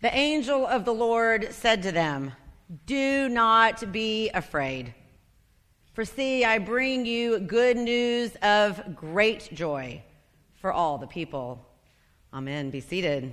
The angel of the Lord said to them, "Do not be afraid. For see, I bring you good news of great joy for all the people." Amen. Be seated.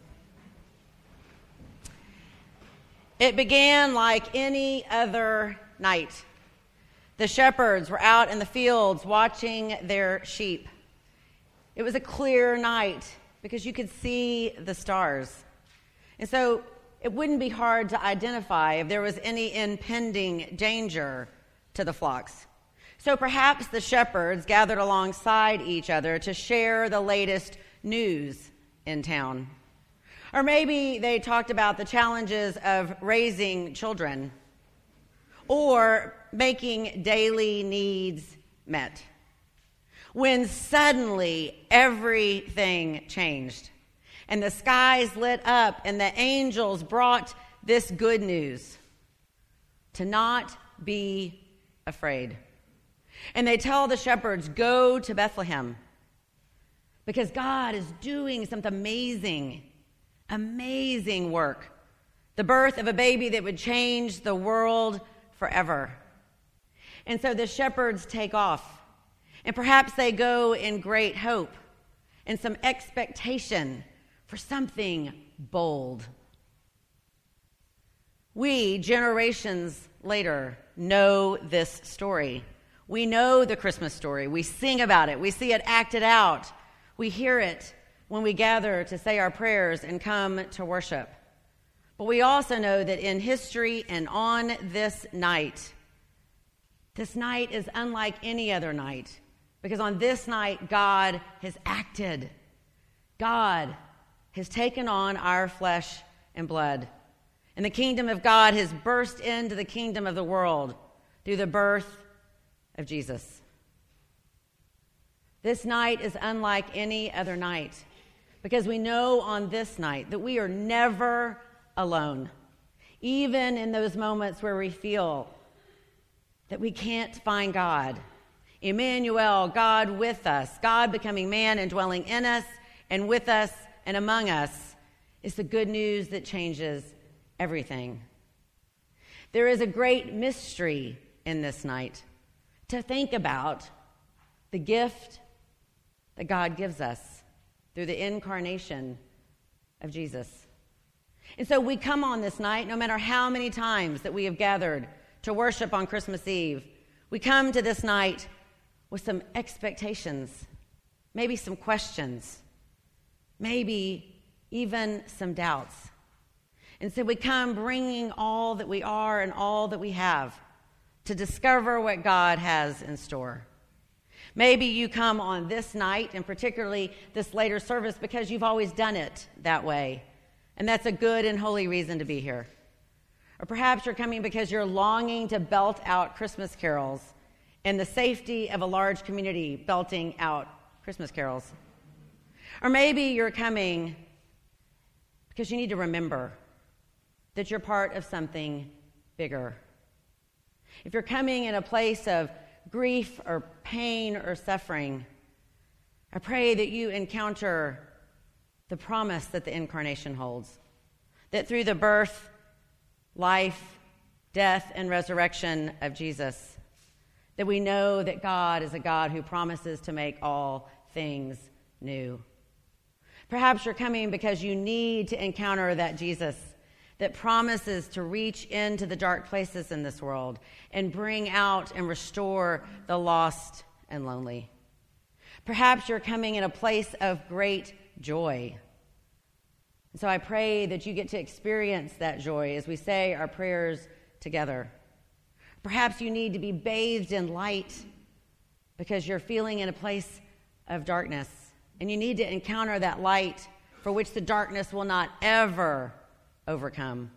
It began like any other night. The shepherds were out in the fields watching their sheep. It was a clear night because you could see the stars. And so it wouldn't be hard to identify if there was any impending danger to the flocks. So perhaps the shepherds gathered alongside each other to share the latest news in town. Or maybe they talked about the challenges of raising children or making daily needs met. When suddenly everything changed and the skies lit up and the angels brought this good news: to not be afraid. And they tell the shepherds, "Go to Bethlehem because God is doing something amazing work. The birth of a baby that would change the world forever." And so the shepherds take off, and perhaps they go in great hope and some expectation for something bold. We, generations later, know this story. We know the Christmas story. We sing about it. We see it acted out. We hear it when we gather to say our prayers and come to worship. But we also know that in history and on this night is unlike any other night, because on this night, God has acted. God has taken on our flesh and blood. And the kingdom of God has burst into the kingdom of the world through the birth of Jesus. This night is unlike any other night, because we know on this night that we are never alone, even in those moments where we feel that we can't find God. Emmanuel, God with us, God becoming man and dwelling in us and with us and among us, is the good news that changes everything. There is a great mystery in this night to think about the gift that God gives us through the incarnation of Jesus. And so we come on this night, no matter how many times that we have gathered to worship on Christmas Eve, we come to this night with some expectations, maybe some questions, maybe even some doubts. And so we come bringing all that we are and all that we have to discover what God has in store. Maybe you come on this night, and particularly this later service, because you've always done it that way, and that's a good and holy reason to be here. Or perhaps you're coming because you're longing to belt out Christmas carols in the safety of a large community belting out Christmas carols. Or maybe you're coming because you need to remember that you're part of something bigger. If you're coming in a place of grief or pain or suffering, I pray that you encounter the promise that the incarnation holds, that through the birth, life, death, and resurrection of Jesus, that we know that God is a God who promises to make all things new. Perhaps you're coming because you need to encounter that Jesus that promises to reach into the dark places in this world and bring out and restore the lost and lonely. Perhaps you're coming in a place of great joy. And so I pray that you get to experience that joy as we say our prayers together. Perhaps you need to be bathed in light because you're feeling in a place of darkness, and you need to encounter that light for which the darkness will not ever overcome.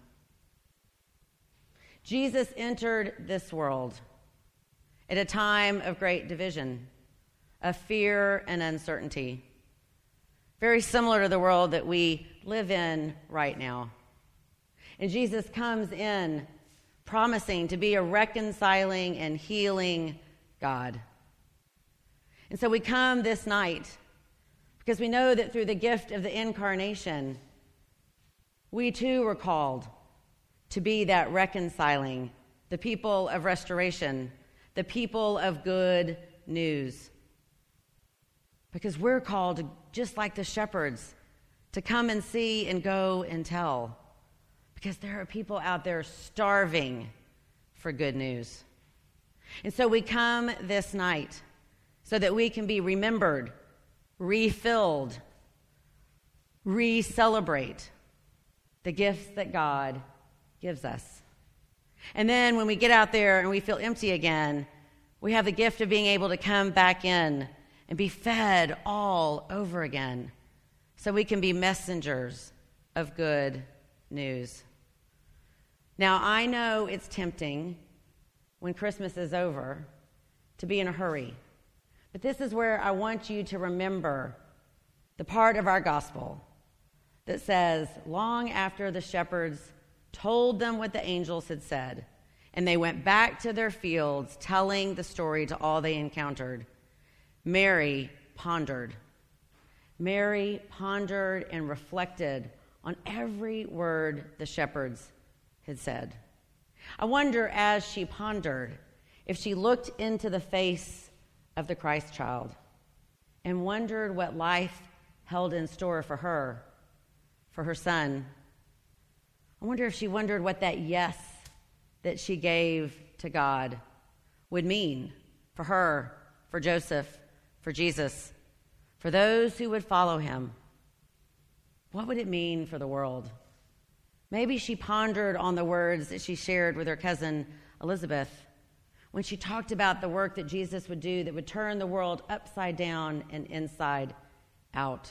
Jesus entered this world at a time of great division, of fear and uncertainty, very similar to the world that we live in right now. And Jesus comes in promising to be a reconciling and healing God. And so we come this night because we know that through the gift of the incarnation, We too were called to be that reconciling, the people of restoration, the people of good news. Because we're called, just like the shepherds, to come and see and go and tell. Because there are people out there starving for good news. And so we come this night so that we can be remembered, refilled, re-celebrate the gifts that God gives us. And then when we get out there and we feel empty again, we have the gift of being able to come back in and be fed all over again so we can be messengers of good news. Now, I know it's tempting when Christmas is over to be in a hurry, but this is where I want you to remember the part of our gospel that says, long after the shepherds told them what the angels had said, and they went back to their fields telling the story to all they encountered, Mary pondered. Mary pondered and reflected on every word the shepherds had said. I wonder, as she pondered, if she looked into the face of the Christ child and wondered what life held in store for her son. I wonder if she wondered what that yes that she gave to God would mean for her, for Joseph, for Jesus, for those who would follow him. What would it mean for the world? Maybe she pondered on the words that she shared with her cousin Elizabeth when she talked about the work that Jesus would do that would turn the world upside down and inside out.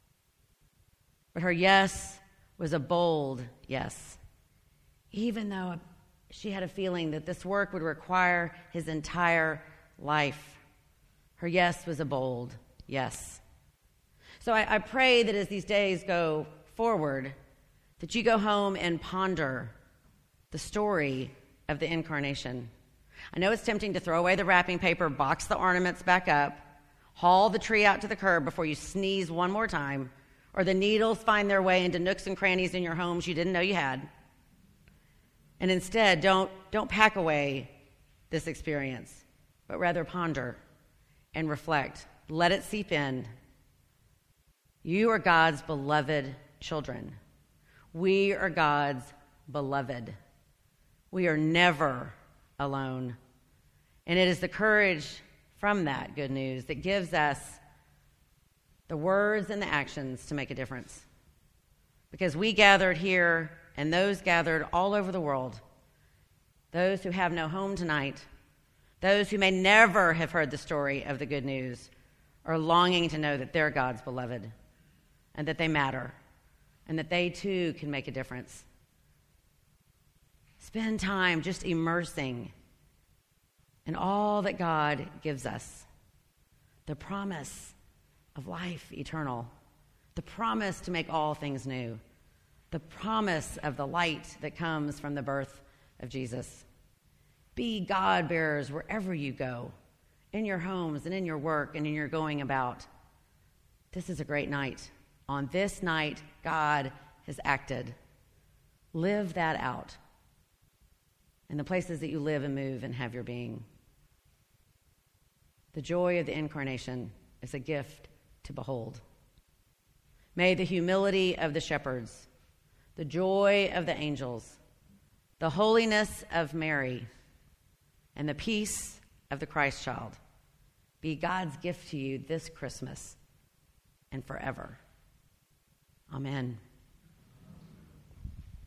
But her yes was a bold yes, even though she had a feeling that this work would require his entire life. Her yes was a bold yes. So I pray that as these days go forward, that you go home and ponder the story of the incarnation. I know it's tempting to throw away the wrapping paper, box the ornaments back up, haul the tree out to the curb before you sneeze one more time, or the needles find their way into nooks and crannies in your homes you didn't know you had. And instead, don't pack away this experience, but rather ponder and reflect. Let it seep in. You are God's beloved children. We are God's beloved. We are never alone. And it is the courage from that good news that gives us the words and the actions to make a difference. Because we gathered here and those gathered all over the world, those who have no home tonight, those who may never have heard the story of the good news, are longing to know that they're God's beloved and that they matter and that they too can make a difference. Spend time just immersing in all that God gives us. The promise of life eternal, the promise to make all things new, the promise of the light that comes from the birth of Jesus. Be God bearers wherever you go, in your homes and in your work and in your going about. This is a great night. On this night, God has acted. Live that out in the places that you live and move and have your being. The joy of the incarnation is a gift to behold. May the humility of the shepherds, the joy of the angels, the holiness of Mary, and the peace of the Christ child be God's gift to you this Christmas and forever. Amen.